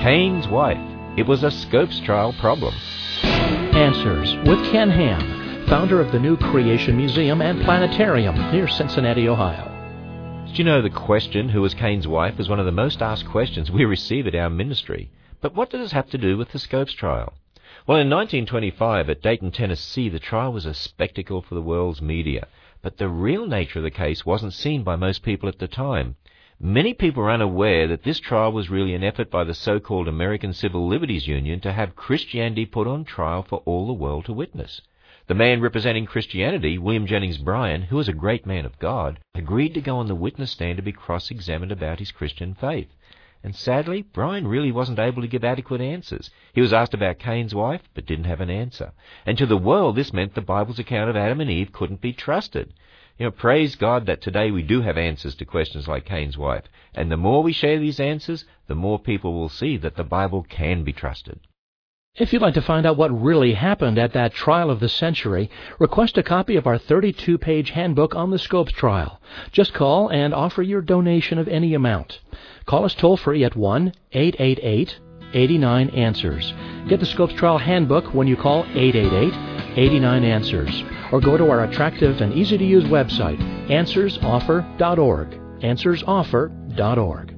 Cain's wife. It was a Scopes trial problem. Answers with Ken Ham, founder of the new Creation Museum and Planetarium near Cincinnati, Ohio. Did you know the question, who was Cain's wife, is one of the most asked questions we receive at our ministry? But what does this have to do with the Scopes trial? Well, in 1925 at Dayton, Tennessee, the trial was a spectacle for the world's media. But the real nature of the case wasn't seen by most people at the time. Many people were unaware that this trial was really an effort by the so-called American Civil Liberties Union to have Christianity put on trial for all the world to witness. The man representing Christianity, William Jennings Bryan, who was a great man of God, agreed to go on the witness stand to be cross-examined about his Christian faith. And sadly, Bryan really wasn't able to give adequate answers. He was asked about Cain's wife, but didn't have an answer. And to the world, this meant the Bible's account of Adam and Eve couldn't be trusted. Praise God that today we do have answers to questions like Cain's wife. And the more we share these answers, the more people will see that the Bible can be trusted. If you'd like to find out what really happened at that trial of the century, request a copy of our 32-page handbook on the Scopes trial. Just call and offer your donation of any amount. Call us toll-free at 1-888-89-ANSWERS. Get the Scopes trial handbook when you call 888-89-ANSWERS. Or go to our attractive and easy-to-use website, answersoffer.org. answersoffer.org.